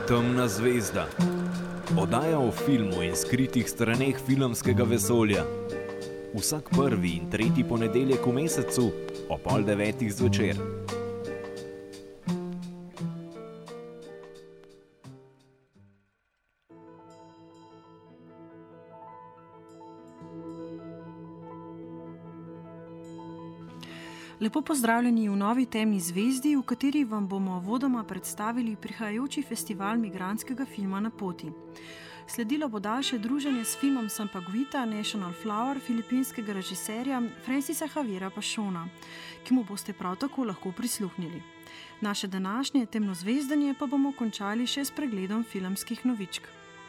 Temna zvezda. Oddaja o filmu in skritih straneh filmskega vesolja. Vsak prvi in tretji ponedeljek v mesecu ob 8:30 zvečer. Lepo pozdravljeni v novi Temni zvezdi, v kateri vam bomo vodoma predstavili prihajajoči festival migrantskega filma Na poti. Sledilo bo daljše druženje s filmom Sampaguita National Flower filipinskega režiserja Francisa Javiera Pachona, ki mu boste prav tako lahko prisluhnili. Naše današnje temno zvezdanje pa bomo končali še s pregledom filmskih novičk.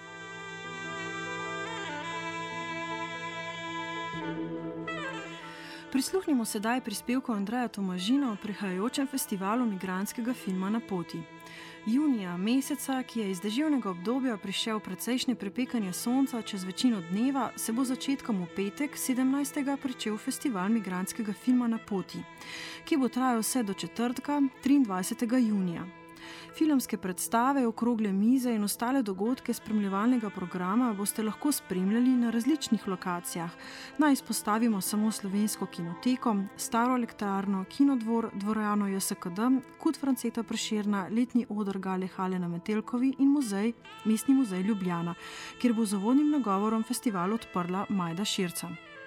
Prisluhnimo sedaj prispevku Andreja Tomažina o prihajajočem festivalu migrantskega filma Na poti. Junija, meseca, ki je iz deževnega obdobja prišel precejšnje prepekanje sonca čez večino dneva, se bo začetkom v petek, 17. pričel festival migrantskega filma Na poti, ki bo trajal vse do četrtka, 23. junija. Filmske predstave, okrogle mize in ostale dogodke spremljevalnega programa boste lahko spremljali na različnih lokacijah. Naj izpostavimo samo Slovensko kinoteko, Staro elektrarno, Kinodvor, dvorano JSKD, Kut Franceta Prešerna, letni oder Gale Hale na Metelkovi in Mestni muzej Ljubljana, kjer bo z uvodnim nagovorom festival odprla Majda Širca.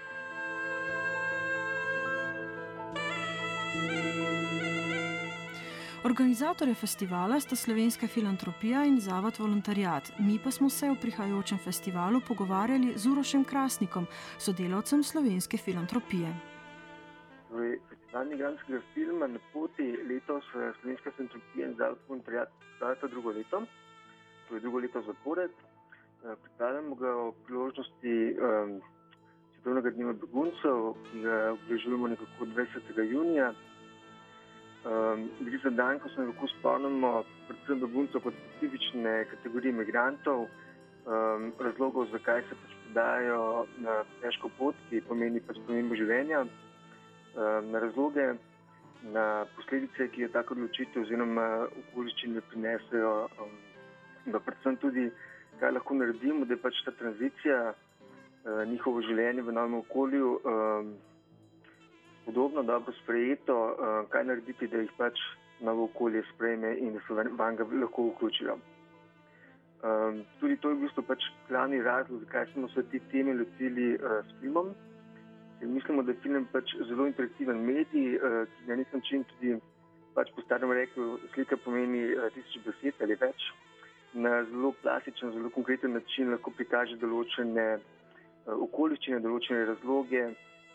Organizatorje festivala sta Slovenska filantropija in Zavod Volontariat. Mi pa smo se v prihajajočem festivalu pogovarjali z Urošem Krasnikom, sodelavcem Slovenske filantropije. Festival migrantskega filma Na poti letos Slovenska filantropija in Zavod Volontariat stavita drugo leto. To je drugo leto zapored. Pripravljamo ga o priložnosti svetovnega dneva beguncev, ki ga obeležujemo nekako 20. junija. Gre za dan, ko se lahko spomnimo predvsem beguncev kot specifične kategorije migrantov, razlogov, zakaj se podajo na težko pot, ki pomeni spremembo življenja, na razloge, na posledice, ki jo tako odločitev oziroma okoliščine prinesejo, da predvsem tudi, kaj lahko naredimo, da je ta tranzicija, njihovo življenje v novem okolju podobno dobro sprejeto, kaj narediti, da jih novo okolje sprejme in da se van ga lahko vključijo. Tudi to je v bistvu glavni razlog, zakaj smo se te teme lotili s filmom. Mislimo, da je film zelo interaktiven medij, ki na nek način tudi, po starem reklu, slika pomeni 1000 besed ali več. Na zelo plastičen, zelo konkreten način lahko prikaže določene okoliščine, določene razloge,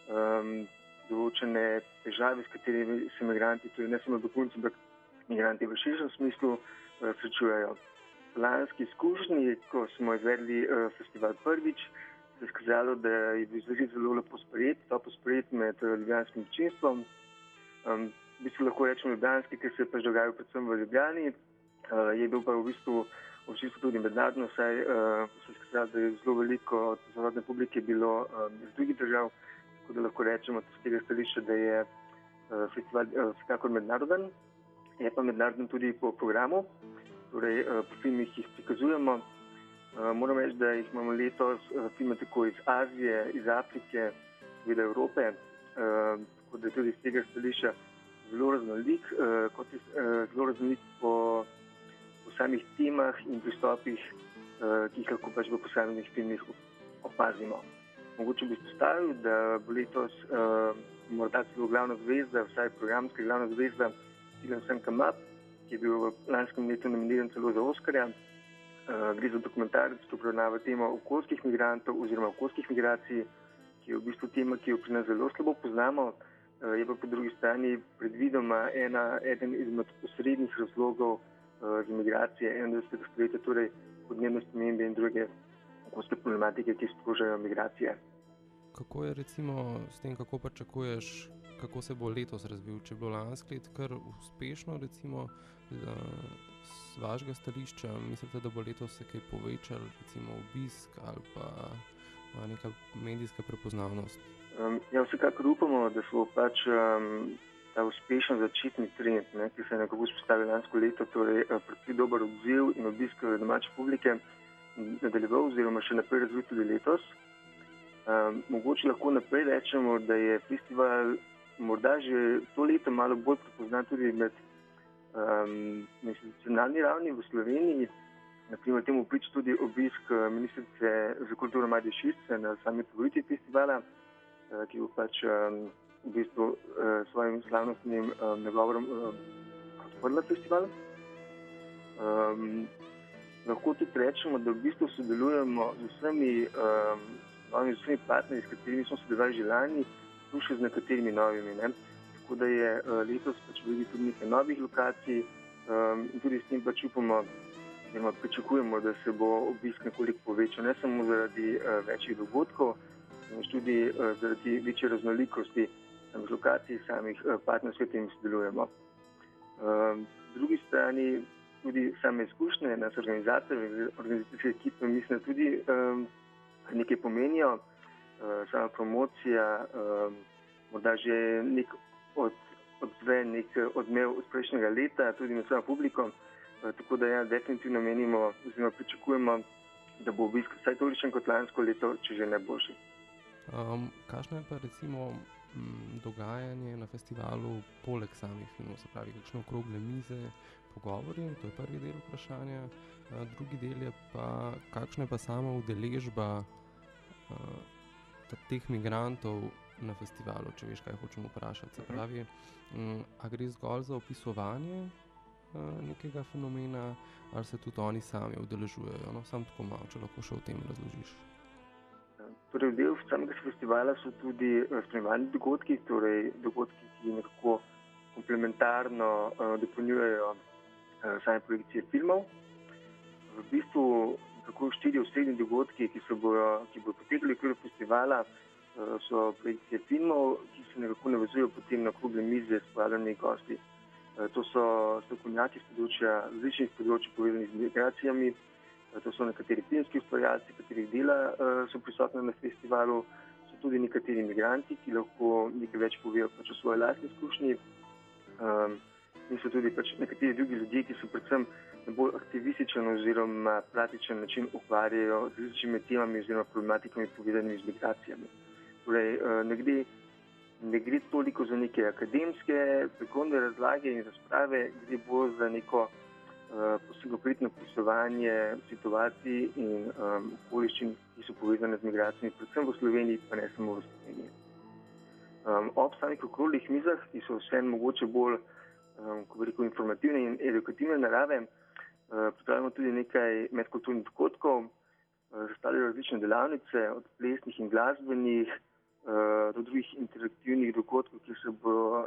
določene težave, s katerimi se migranti, tudi ne samo begunci, ampak migranti v širšem smislu srečujejo. V lanski izkušnji, ko smo izvedli festival prvič, se je skazalo, da je bil zelo lepo sprejet med ljubljanskim občinstvom. V bistvu lahko rečemo ljubljanski, ker se je dogajal predvsem v Ljubljani. Je bil pa v bistvu občinstvo tudi mednarodno, saj se je skazalo, da je zelo veliko zahodne publike bilo iz drugih držav, tako da lahko rečemo z tega stališča, da je festival vsekakor mednaroden. Je pa mednaroden tudi po programu, torej po filmih, ki jih prikazujemo. Moram reči, da jih imamo letos filme tako iz Azije, iz Afrike, seveda Evrope, tako da je tudi z tega stališča zelo raznolik, kot je zelo raznolik po samih temah in pristopih, ki jih lahko v posameznih filmih opazimo. Mogoče bi izpostavil, da bo letos morda celo glavna zvezda, vsaj programska glavna zvezda, film Sem Come Up, ki je bil v lanskem letu nominiran celo za Oskarja. Gre za dokumentarec, ki obravnava temo okoljskih migrantov oziroma okoljskih migracij, ki je v bistvu tema, ki jo pri nas zelo slabo poznamo. Je pa po drugi strani predvidoma eden izmed osrednjih razlogov za migracije 21. stoletja, torej podnebne spremembe in druge okoljske problematike, ki sprožajo migracije. Kako je recimo s tem, kako pričakuješ, kako se bo letos razvil? Če je bilo lansko leto kar uspešno, recimo z vašega stališča, mislite, da bo letos se kaj povečal, recimo obisk ali pa neka medijska prepoznavnost? Ja, vsekakor upamo, da se bo ta uspešen začetni trend, ki se je nekako vzpostavil lansko leto, torej predvsej dober odziv in obisk domače publike, nadaljeval oziroma še naprej razvil tudi letos. Mogoče lahko naprej rečemo, da je festival morda že to leto malo bolj prepoznan tudi med institucionalni ravni v Sloveniji. Naprimer, temu priča tudi obisk ministrice za kulturo Majde Širce na sami otvoritvi festivala, ki bo pač v bistvu svojim slavnostnim nagovorom odprla festival. Lahko tudi rečemo, da v bistvu sodelujemo z vsemi partnerji, s katerimi smo sodelovali že lani, tu še z nekaterimi novimi. Tako da je letos pač videli tudi nekaj novih lokacij in tudi s tem pač upamo, oziroma pričakujemo, da se bo obisk nekoliko povečal, ne samo zaradi večjih dogodkov, temveč tudi zaradi večje raznolikosti samih lokacij, samih partnerjev, s katerimi sodelujemo. Z drugi strani tudi same izkušnje nas organizatorjev, organizacijske ekipe, mislim, tudi nekaj pomenijo. Sama promocija, morda že nek odmev od prejšnjega leta, tudi med svojo publiko. Tako da ja, definitivno menimo, oziroma pričakujemo, da bo obisk vsaj tolikšen kot lansko leto, če že ne boljši. Kakšno je pa recimo dogajanje na festivalu poleg samih filmov, se pravi, kakšne okrogle mize, pogovori, to je prvi del vprašanja. Drugi del je pa, kakšna je pa sama udeležba teh migrantov na festivalu, če veš, kaj hočem vprašati. Se pravi, a gre zgolj za opisovanje nekega fenomena, ali se tudi oni sami udeležujejo? No, sam tako malo, če lahko še o tem razložiš. Torej, del samega festivala so tudi spremljalni dogodki, torej dogodki, ki nekako komplementarno dopolnjujejo same projekcije filmov. V bistvu nekako 4 osrednji dogodki, ki bodo potekali v okviru festivala, so projekcije filmov, ki se nekako navezujejo potem na okrogle mize s povabljenimi gosti. To so strokovnjaki z različnih področij povezanih z migracijami, to so nekateri filmski ustvarjalci, katerih dela so prisotni na festivalu, so tudi nekateri migranti, ki lahko nekaj več povejo pač o svoji lastni izkušnji. In so tudi pač nekateri drugi ljudje, ki se predvsem na bolj aktivističen oziroma praktičen način ukvarjajo z različnimi temami oziroma problematikami povezanimi z migracijami. Torej, ne gre toliko za neke akademske, strokovne razlage in razprave, gre bolj za neko posebno opisovanje situacij in okoliščin, ki so povezane z migracijami, predvsem v Sloveniji, pa ne samo v Sloveniji. Ob samih okroglih mizah, ki so vseeno mogoče bolj informativne in edukativne narave, pripravljamo tudi nekaj medkulturnih dogodkov, zastavljajo različne delavnice, od plesnih in glasbenih do drugih interaktivnih dogodkov, ki so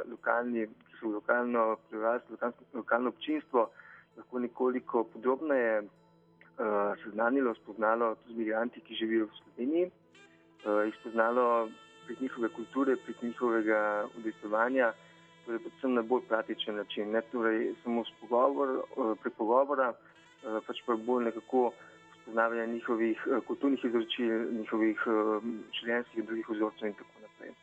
lokalno prebivalstvo, lokalno občinstvo lahko nekoliko podrobneje seznanilo, spoznalo tudi migranti, ki živijo v Sloveniji, jih spoznalo prek njihove kulture, prek njihovega udejstvovanja, torej predvsem na bolj praktičen način, ne torej samo prek pogovora, pač pa bolj nekako spoznavanja njihovih kulturnih izročil, njihovih življenjskih in drugih vzorcev in tako naprej.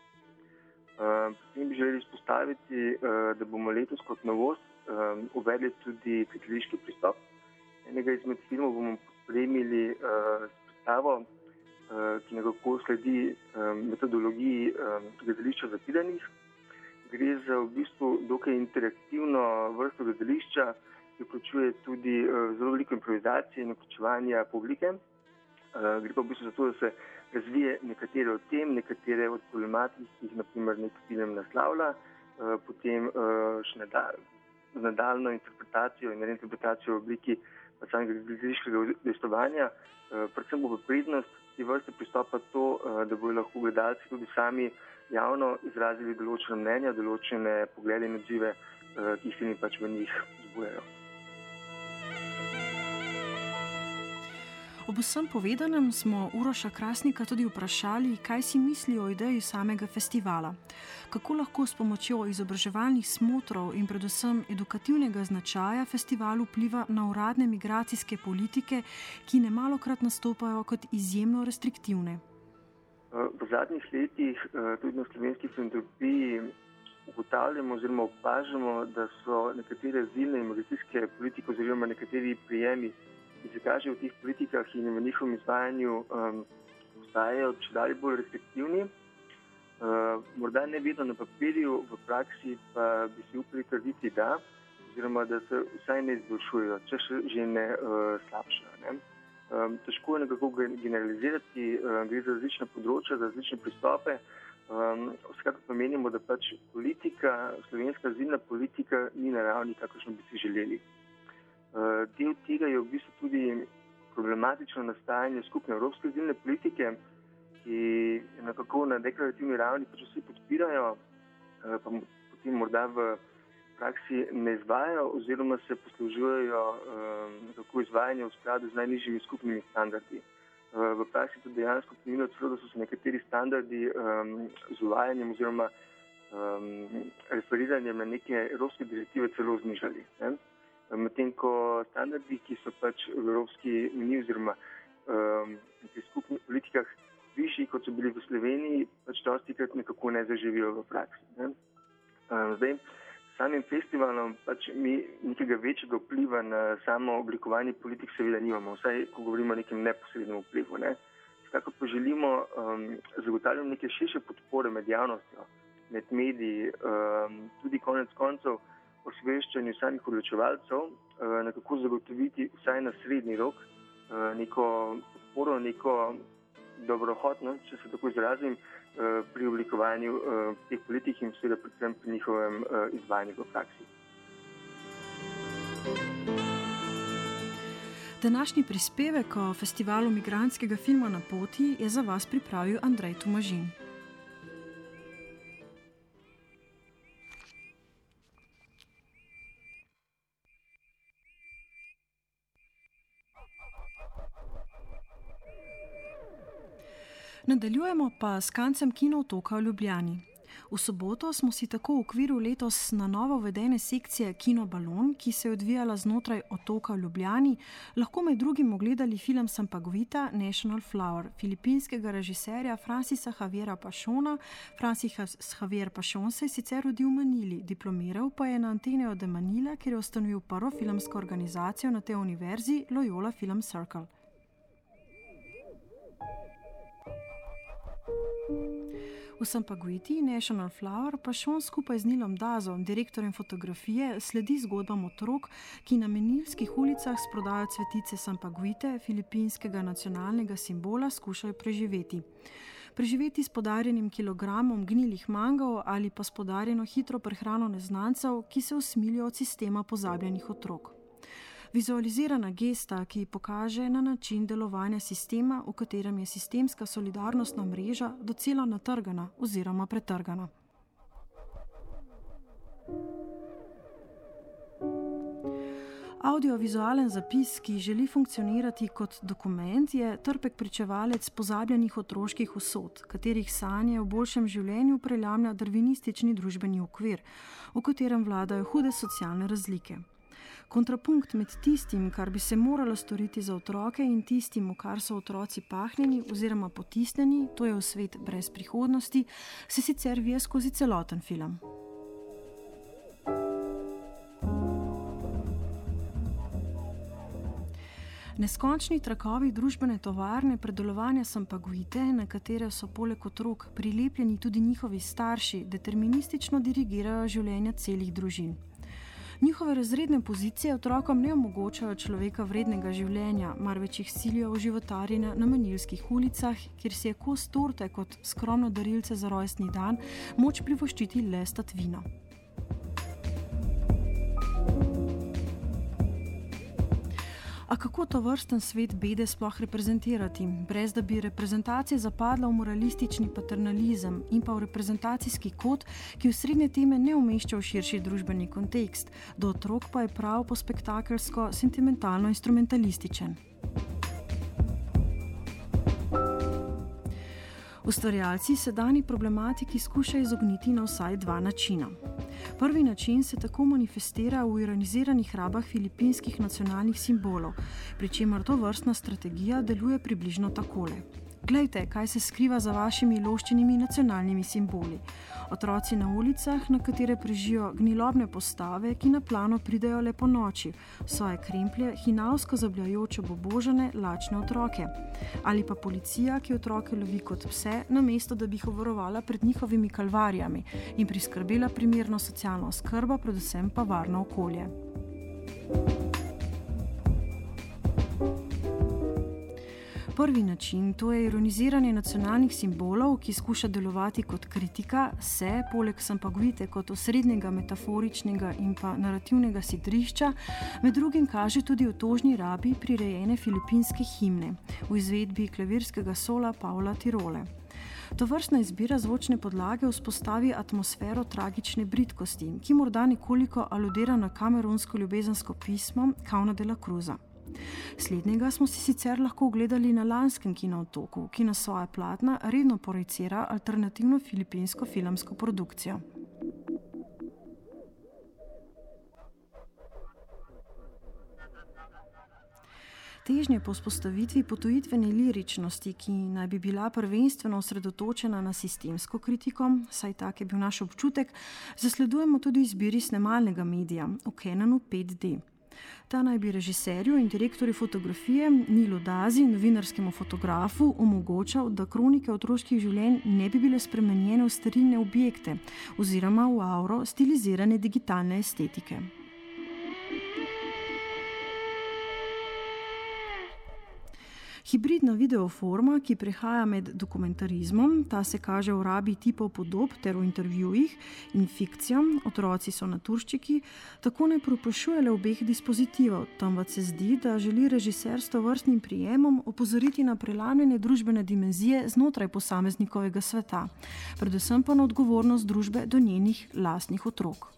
Potem bi želeli izpostaviti, da bomo letos kot novost uvedli tudi gledališki pristop. Enega izmed filmov bomo pospremili s predstavo, ki nekako sledi metodologiji gledališča zapidanih. Gre za v bistvu dokaj interaktivno vrsto gledališča, ki vključuje tudi zelo veliko improvizacije in vključevanja publike. Gre pa v bistvu za to, da se razvije nekatere od tem, nekatere od problematik, ki jih naprimer nek film naslavlja, potem še nadaljno interpretacijo in reinterpretacijo v obliki samega gledališkega udejstvovanja. Predvsem bo prednost te vrste pristopa to, da bodo lahko gledalci tudi sami javno izrazili določene mnenja, določene poglede in odzive, ki jih filmi pač v njih vzbujajo. Ob vsem povedanem smo Uroša Krasnika tudi vprašali, kaj si misli o ideji samega festivala. Kako lahko s pomočjo izobraževalnih smotrov in predvsem edukativnega značaja festival vpliva na uradne migracijske politike, ki nemalokrat nastopajo kot izjemno restriktivne. V zadnjih letih tudi na slovenski filantropiji ugotavljamo oziroma opažamo, da so nekatere azilne in migracijske politike oziroma nekateri prijemi, ki se kažejo v teh politikah in v njihovem izvajanju, postajajo čedalje bolj restriktivni. Morda ne vedno na papirju, v praksi pa bi si upali trditi, da, oziroma da se vsaj ne izboljšujejo, če že ne slabšajo. Ne? Težko je nekako generalizirati, gre za različne področja, za različne pristope. Vsekakor pa menimo, da pač politika, slovenska azilna politika ni na ravni, kakršno bi si želeli. Del tega je v bistvu tudi problematično nastajanje skupne evropske azilne politike, ki nekako na deklarativni ravni pač vsi podpirajo, pa potem morda v praksi ne izvajajo oziroma se poslužujejo nekako izvajanja v skladu z najnižjimi skupnimi standardi. V praksi tudi dejansko pomenilo celo, da so se nekateri standardi z uvajanjem oziroma referiranjem na neke evropske direktive celo znižali. Medtem ko standardi, ki so pač v Evropski uniji oziroma v teh skupnih politikah višji, kot so bili v Sloveniji, pač dostikrat nekako ne zaživijo v praksi. Zdaj, samim festivalom pač mi nekega večjega vpliva na samo oblikovanje politik seveda nimamo, vsaj ko govorimo o nekem neposrednem vplivu. Vsekakor pa želimo zagotavljati neke širše podpore med javnostjo, med mediji, tudi konec koncev osveščanju samih odločevalcev, nekako zagotoviti vsaj na srednji rok neko podporo, neko dobrohotno, če se tako izrazim, pri oblikovanju teh politik in seveda predvsem pri njihovem izvajanju v praksi. Današnji prispevek o festivalu migrantskega filma Na poti je za vas pripravil Andrej Tomažin. Nadaljujemo pa s kancem Kino-otoka v Ljubljani. V soboto smo si tako v okviru letos na novo uvedene sekcije Kino Balon, ki se je odvijala znotraj otoka v Ljubljani, lahko med drugim ogledali film Sampaguita National Flower filipinskega režiserja Francisa Javiera Pachona. Francis Javier Pachon se je sicer rodil v Manili, diplomiral pa je na Ateneo de Manila, kjer je ustanovil prvo filmsko organizacijo na tej univerzi, Loyola Film Circle. V Sampaguiti National Flower Pachon skupaj z Nilom Dazom, direktorjem fotografije, sledi zgodbam otrok, ki na menilskih ulicah s prodajo cvetice Sampaguite, filipinskega nacionalnega simbola, skušajo preživeti. Preživeti s podarjenim kilogramom gnilih mangov ali pa s podarjeno hitro prehrano neznancev, ki se usmilijo od sistema pozabljenih otrok. Vizualizirana gesta, ki pokaže na način delovanja sistema, v katerem je sistemska solidarnostna mreža docela natrgana oziroma pretrgana. Audiovizualen zapis, ki želi funkcionirati kot dokument, je trpek pričevalec pozabljenih otroških usod, katerih sanje v boljšem življenju prelamlja darvinistični družbeni okvir, v katerem vladajo hude socialne razlike. Kontrapunkt med tistim, kar bi se moralo storiti za otroke, in tistim, v kar so otroci pahnjeni oziroma potisnjeni, to je v svet brez prihodnosti, se sicer vije skozi celoten film. Neskončni trakovi družbene tovarne predelovanja Sampaguite, na katere so poleg otrok prilepljeni tudi njihovi starši, deterministično dirigirajo življenja celih družin. Njihove razredne pozicije otrokom ne omogočajo človeka vrednega življenja, marveč jih silijo v životarjenja na manilskih ulicah, kjer si je kos torte kot skromno darilce za rojstni dan moč privoščiti le s tatvino. A kako to vrsten svet bede sploh reprezentirati, brez da bi reprezentacija zapadla v moralistični paternalizem in pa v reprezentacijski kod, ki v srednje teme ne umešča v širši družbeni kontekst, do otrok pa je prav po spektakelsko, sentimentalno instrumentalističen. Ustvarjalci se dani problematiki skušajo izogniti na vsaj dva načina. Prvi način se tako manifestira v ironiziranih rabah filipinskih nacionalnih simbolov, pri čemer to vrstna strategija deluje približno takole. Glejte, kaj se skriva za vašimi loščenimi nacionalnimi simboli. Otroci na ulicah, na katere prežijo gnilobne postave, ki na plano pridejo le po noči, svoje kremplje, hinavsko zabljajoče bobožane, lačne otroke. Ali pa policija, ki otroke lovi kot pse, namesto da bi jih obvarovala pred njihovimi kalvarijami in priskrbela primerno socialno oskrbo, predvsem pa varno okolje. Prvi način, to je ironiziranje nacionalnih simbolov, ki skuša delovati kot kritika, se, poleg Sampaguite kot osrednjega metaforičnega in pa narativnega sidrišča, med drugim kaže tudi v tožni rabi prirejene filipinske himne v izvedbi klavirskega sola Pavla Tirole. Tovrstna izbira zvočne podlage vzpostavi atmosfero tragične bridkosti, ki morda nekoliko aludira na kamerunsko ljubezensko pismo Kauna de la Cruza. Slednjega smo si sicer lahko ogledali na lanskem Kinootoku, ki na svoja platna redno projicira alternativno filipinsko filmsko produkcijo. Težnje po vzpostavitvi potujitvene liričnosti, ki naj bi bila prvenstveno osredotočena na sistemsko kritiko, saj tak je bil naš občutek, zasledujemo tudi v izbiri snemalnega medija v Canonu 5D. Ta naj bi režiserju in direktorju fotografije Nilu Dazi, novinarskemu fotografu, omogočal, da kronike otroških življenj ne bi bile spremenjene v sterilne objekte oziroma v auro stilizirane digitalne estetike. Hibridna videoforma, ki prehaja med dokumentarizmom, ta se kaže v rabi tipov podob ter v intervjujih in fikcijo, otroci so naturščiki, tako ne preprašuje le obeh dispozitivov, temveč se zdi, da želi režiser s tovrstnim prijemom opozoriti na prelamljene družbene dimenzije znotraj posameznikovega sveta, predvsem pa na odgovornost družbe do njenih lastnih otrok.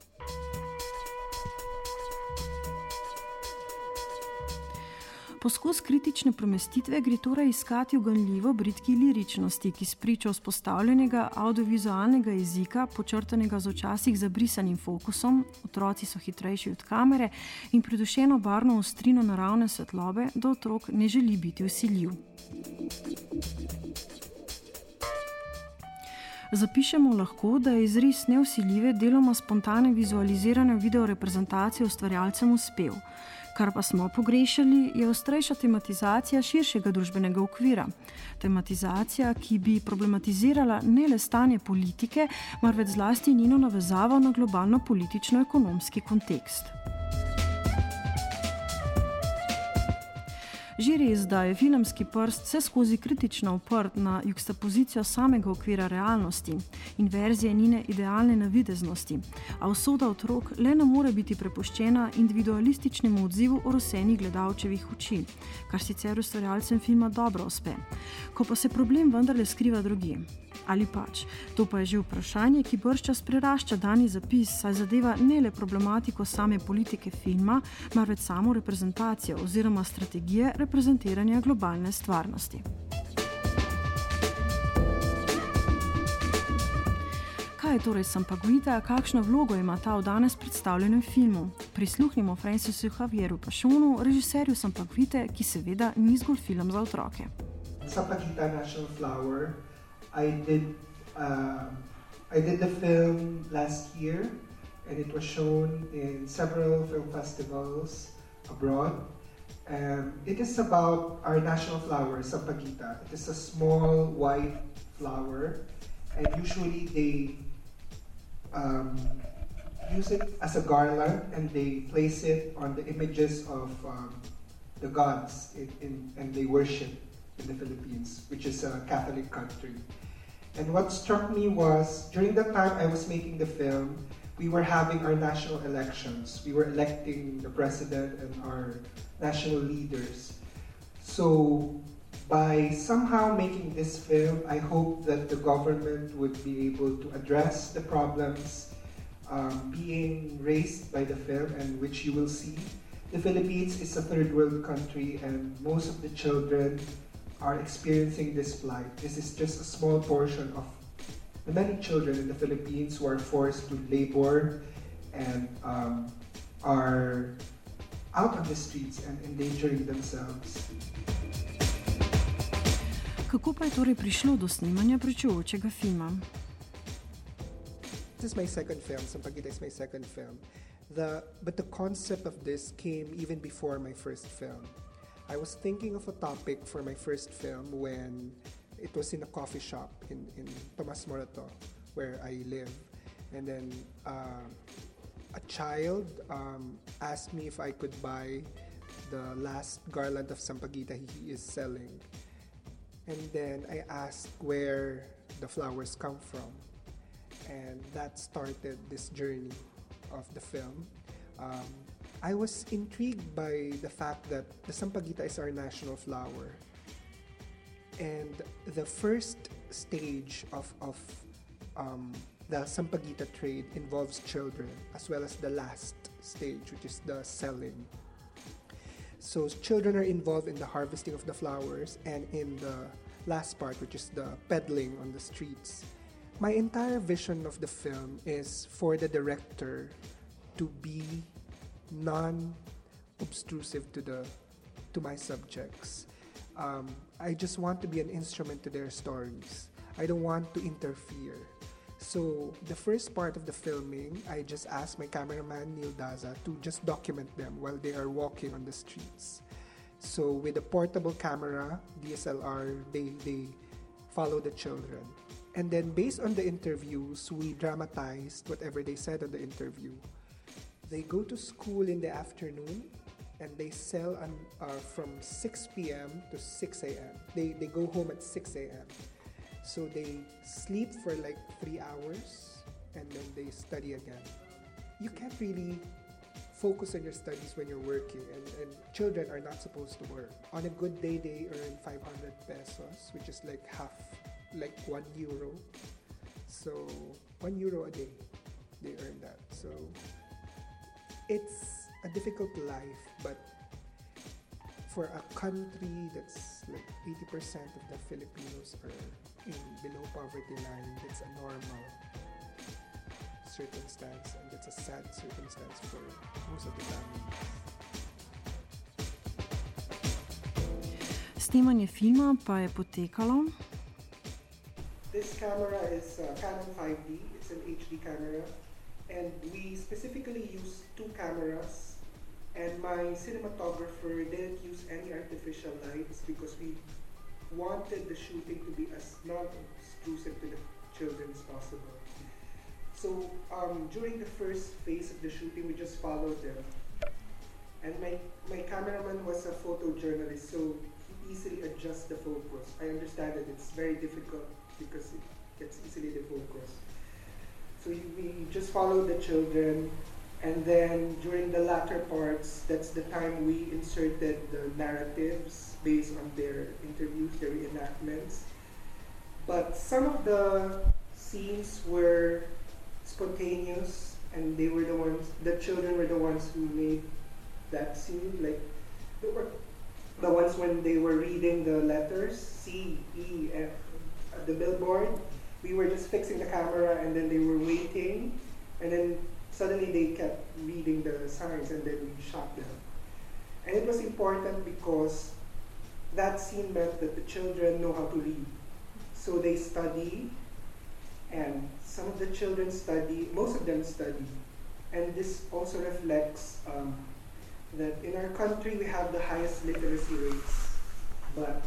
Poskus kritične premestitve gre torej iskati uganljivo bridki liričnosti, ki spriča vzpostavljenega audiovizualnega jezika, počrtanega z včasih zabrisanim fokusom, otroci so hitrejši od kamere in pridušeno barvno ostrino naravne svetlobe, da otrok ne želi biti vsiljiv. Zapišemo lahko, da je izris nevsiljive, deloma spontane vizualizirane videoreprezentacije ustvarjalcem uspel. Kar pa smo pogrešali, je ostrejša tematizacija širšega družbenega okvira. Tematizacija, ki bi problematizirala ne le stanje politike, marveč zlasti njeno navezavo na globalno politično-ekonomski kontekst. Že res, da je filmski prst vse skozi kritično oprt na juxtapozicijo samega okvira realnosti in verzije njene idealne navideznosti, a usoda otrok le ne more biti prepuščena individualističnemu odzivu orosenih gledalčevih oči, kar sicer ustvarjalcem filma dobro uspe. Ko pa se problem vendarle skriva drugje. Ali pač, to pa je že vprašanje, ki bržčas prerašča dani zapis, saj zadeva ne le problematiko same politike filma, marveč samo reprezentacijo oziroma strategije reprezentiranja globalne stvarnosti. Kaj je torej Sampaguita, kakšno vlogo ima ta v danes predstavljenem filmu? Prisluhnimo Francisu Javieru Pachonu, režiserju Sampaguite, ki seveda ni zgolj film za otroke. Sampaguita National Flower. I did the film last year, and it was shown in several film festivals abroad. It is about our national flower, Sampaguita. It is a small white flower, and usually they use it as a garland, and they place it on the images of the gods, and they worship in the Philippines, which is a Catholic country. And what struck me was, during the time I was making the film, we were having our national elections. We were electing the president and our national leaders. So by somehow making this film, I hope that the government would be able to address the problems being raised by the film, and which you will see. The Philippines is a third world country, and most of the children are experiencing this plight. This is just a small portion of the many children in the Philippines who are forced to labor and are out on the streets and endangering themselves. Kako pa je torej prišlo do snemanja pričujočega filma? This is my second film. Sampaguita is my second film. But the concept of this came even before my first film. I was thinking of a topic for my first film when it was in a coffee shop in Tomas Morato, where I live. And then a child asked me if I could buy the last garland of Sampaguita he is selling. And then I asked where the flowers come from. And that started this journey of the film. I was intrigued by the fact that the Sampaguita is our national flower. And the first stage of the Sampaguita trade involves children, as well as the last stage, which is the selling. So children are involved in the harvesting of the flowers and in the last part, which is the peddling on the streets. My entire vision of the film is for the director to be non-obtrusive to my subjects. I just want to be an instrument to their stories. I don't want to interfere. So the first part of the filming, I just asked my cameraman Neil Daza to just document them while they are walking on the streets. So with a portable camera, DSLR, they follow the children. And then based on the interviews, we dramatized whatever they said on the interview. They go to school in the afternoon and they sell from 6 p.m. to 6 a.m. They go home at 6 a.m. So they sleep for like 3 hours and then they study again. You can't really focus on your studies when you're working, and children are not supposed to work. On a good day, they earn 500 pesos, which is like half, like €1. So €1 a day, they earn that. So it's a difficult life, but for a country that's like 80% of the Filipinos are below poverty line, it's a normal circumstance, and it's a sad circumstance for most of the families. Snemanje filma pa je potekalo. This camera is Canon 5D. It's an HD camera, and we specifically use 2 cameras. And my cinematographer didn't use any artificial lights because we wanted the shooting to be as non-obtrusive to the children as possible. So during the first phase of the shooting, we just followed them. And my cameraman was a photojournalist, so he easily adjusts the focus. I understand that it's very difficult because it gets easily the focus. So we just followed the children, and then during the latter parts, that's the time we inserted the narratives based on their interviews, their reenactments. But some of the scenes were spontaneous, and the children were the ones who made that scene. Like the ones when they were reading the letters, C, E, F, at the billboard. We were just fixing the camera, and then they were waiting, and then suddenly they kept reading the signs, and then we shot them. And it was important because that scene meant that the children know how to read. So they study, and some of the children study, most of them study. And this also reflects that in our country we have the highest literacy rates, but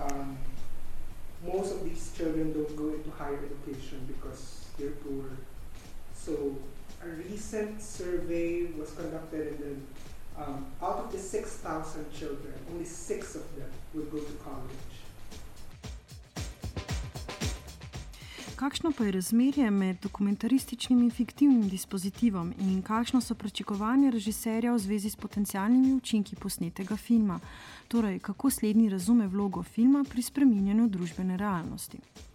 most of these children don't go into higher education because they're poor. So a recent survey was conducted, and then out of the 6,000 children, only 6 of them will go to college. Kakšno pa je razmerje med dokumentarističnim in fiktivnim dispozitivom in kakšno so pričakovanja režiserja v zvezi s potencialnimi učinki posnetega filma? Torej, kako slednji razume vlogo filma pri spreminjanju družbene realnosti?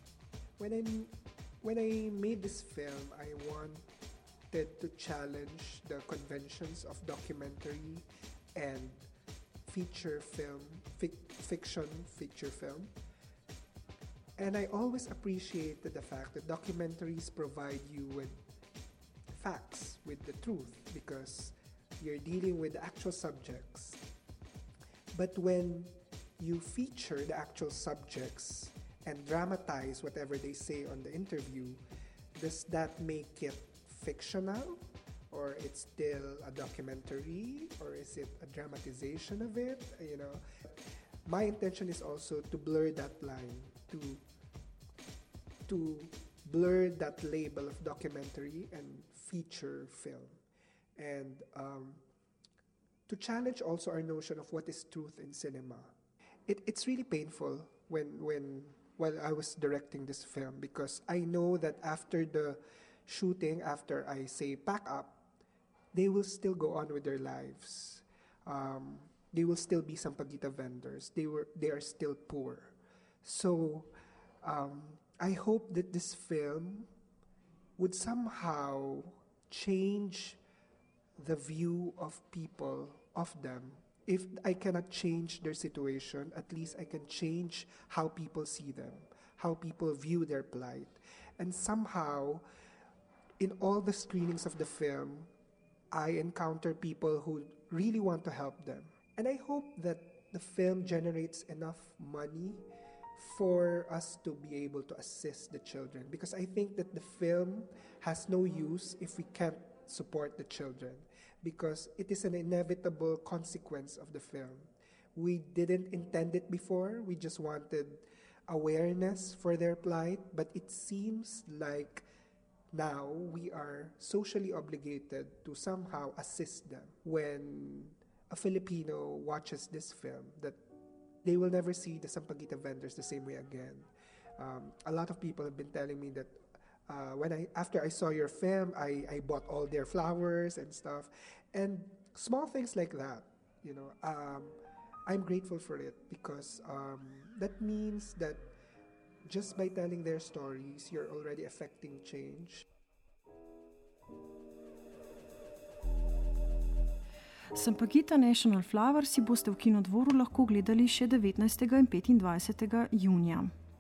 When I made this film, I wanted to challenge the conventions of documentary and feature film, feature film. And I always appreciated the fact that documentaries provide you with facts, with the truth, because you're dealing with the actual subjects. But when you feature the actual subjects, and dramatize whatever they say on the interview, does that make it fictional? Or it's still a documentary? Or is it a dramatization of it? You know, my intention is also to blur that line, to blur that label of documentary and feature film, and to challenge also our notion of what is truth in cinema. It's really painful while I was directing this film, because I know that after the shooting, after I say pack up, they will still go on with their lives. They will still be Sampaguita vendors. They are still poor. So I hope that this film would somehow change the view of people of them. If I cannot change their situation, at least I can change how people see them, how people view their plight. And somehow, in all the screenings of the film, I encounter people who really want to help them. And I hope that the film generates enough money for us to be able to assist the children. Because I think that the film has no use if we can't support the children, because it is an inevitable consequence of the film. We didn't intend it before. We just wanted awareness for their plight, but it seems like now we are socially obligated to somehow assist them. When a Filipino watches this film, that they will never see the Sampaguita vendors the same way again. A lot of people have been telling me that after I saw your film, I bought all their flowers and stuff, and small things like that. You know, I'm grateful for it, because that means that just by telling their stories, you're already affecting change. Sampaguita National Flower si boste v Kinodvoru lahko gledali še 19. in 25. junija.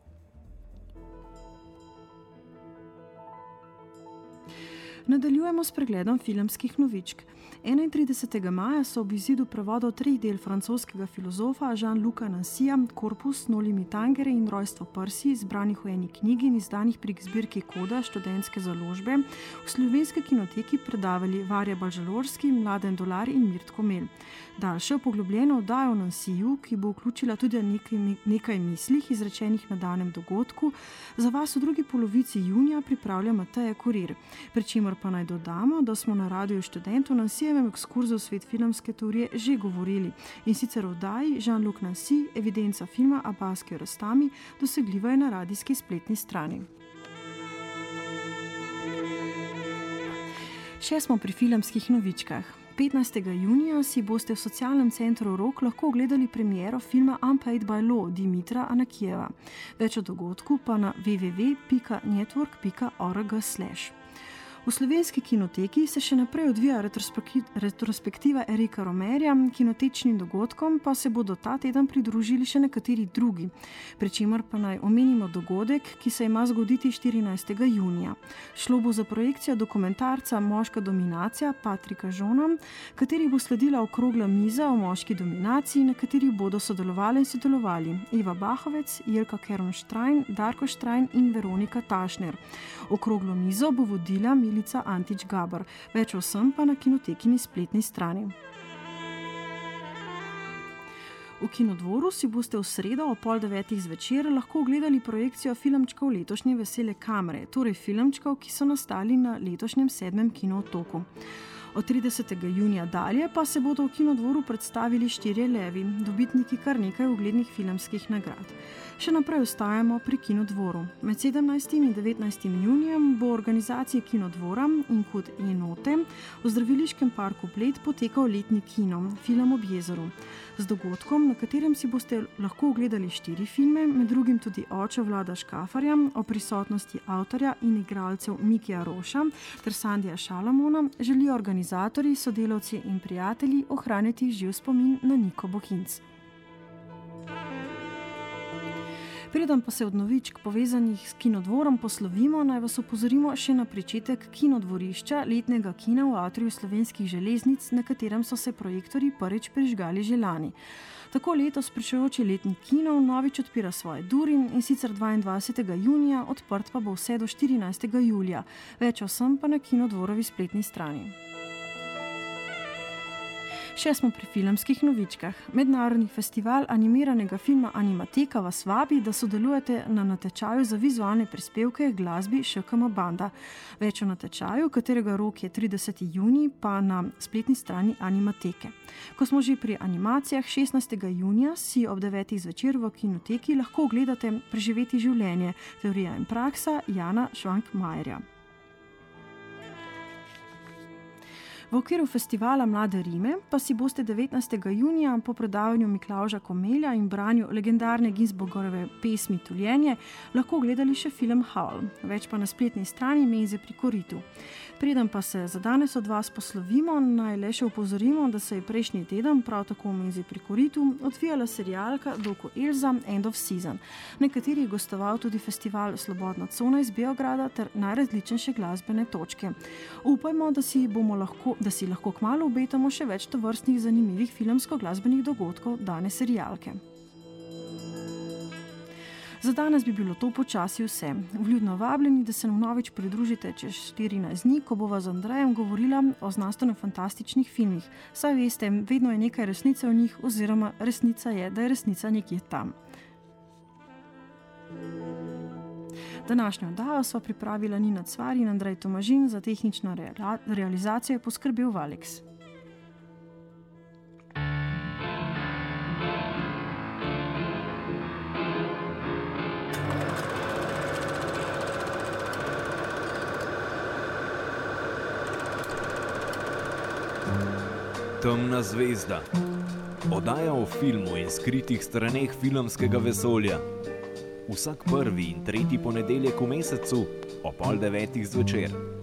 Nadaljujemo s pregledom filmskih novičk. 31. maja so ob izidu prevodov 3 del francoskega filozofa Jean-Luca Nancyja Korpus Noli Tangere in Rojstvo prsi, zbranih v eni knjigi in izdanih pri zbirki Koda študentske založbe, v slovenski kinoteki predavali Varja Balžalorski, Mladen Dolar in Mirt Komel. Daljšo poglobljeno oddajo o Nancyju, ki bo vključila tudi nekaj mislih izrečenih na danem dogodku, za vas v drugi polovici junija pripravlja Mateja Kurir, pri čemer pa naj dodamo, da smo na Radiu Študent v Nancyjevem ekskurzu v svet filmske teorije že govorili, in sicer v oddaji Jean-Luc Nancy, evidenca filma Abbaski Rostami, dosegljiva je na radijski spletni strani. Še smo pri filmskih novičkah. 15. junija si boste v socialnem centru Rok lahko ogledali premiero filma Unpaid by Law Dimitra Anakijeva. Več o dogodku pa na www.network.org/. V slovenski kinoteki se še naprej odvija retrospektiva Erika Romerja, kinotečnim dogodkom pa se bodo ta teden pridružili še nekateri drugi, pri čemer pa naj omenimo dogodek, ki se ima zgoditi 14. junija. Šlo bo za projekcijo dokumentarca Moška dominacija Patrika Žona, kateri bo sledila okrogla miza o moški dominaciji, na kateri bodo sodelovali Eva Bahovec, Jelka Keron-Štrajn, Darko Štrajn in Veronika Tašner. Okroglo mizo bo vodila Milica Antič-Gabar. Več o vsem pa na kinotekini spletni strani. V Kinodvoru si boste v sredo ob 8:30 zvečer lahko ogledali projekcijo filmčkov letošnje Vesele kamere, torej filmčkov, ki so nastali na letošnjem 7. Kinootoku. Od 30. junija dalje pa se bodo v Kinodvoru predstavili 4 levi, dobitniki kar nekaj uglednih filmskih nagrad. Še naprej ostajamo pri Kinodvoru. Med 17. in 19. junijem bo v organizaciji Kinodvora in kot enote v zdraviliškem parku Bled potekal letni kino, Film ob jezeru. Z dogodkom, na katerem si boste lahko ogledali 4 filme, med drugim tudi Oče Vlada Škafarja, o prisotnosti avtorja in igralcev Mikija Roša ter Sandija Šalamona, želijo organizatorji, sodelavci in prijatelji ohraniti živ spomin na Niko Bohinc. Preden pa se od novičk povezanih s Kinodvorom poslovimo, naj vas opozorimo še na pričetek Kinodvorišča, letnega kina v atriju Slovenskih železnic, na katerem so se projektorji prvič prižgali že lani. Tako letos pričujoči letnik kinov novič odpira svoje duri in sicer 22. junija, odprt pa bo vse do 14. julija. Več o vsem pa na Kinodvorovi spletni strani. Še smo pri filmskih novičkah. Mednarodni festival animiranega filma Animateka vas vabi, da sodelujete na natečaju za vizualne prispevke glasbi ŠKM Banda. Več o natečaju, katerega rok je 30. junij, pa na spletni strani Animateke. Ko smo že pri animacijah, 16. junija si ob 9. zvečer v Kinoteki lahko ogledate Preživeti življenje, teorija in praksa Jana Švankmajerja. V okviru festivala Mlade Rime pa si boste 19. junija po predavanju Miklavža Komelja in branju legendarne Ginsburgove pesmi Tuljenje lahko gledali še film Howl. Več pa na spletni strani Menze pri koritu. Preden pa se za danes od vas poslovimo, naj le še upozorimo, da se je prejšnji teden prav tako v Menzi pri koritu odvijala serialka Doko Elza End of Season. Nekateri je gostoval tudi festival Slobodna cona iz Beograda ter najrazličnejše glasbene točke. Upajmo, da si lahko kmalu obetamo še več tovrstnih zanimivih filmsko-glasbenih dogodkov dane serialke. Za danes bi bilo to počasi vse. Vljudno vabljeni, da se nam novič pridružite čez 14 dni, ko bova z Andrejem govorila o znanstveno-fantastičnih filmih. Saj veste, vedno je nekaj resnice v njih, oziroma resnica je, da je resnica nekje tam. Današnjo oddajo sva pripravila Nina Cvar in Andrej Tomažin, za tehnično realizacijo je poskrbel Valeks. Temna zvezda. Oddaja o filmu in skritih straneh filmskega vesolja. Vsak prvi in tretji ponedeljek v mesecu ob 8:30 zvečer.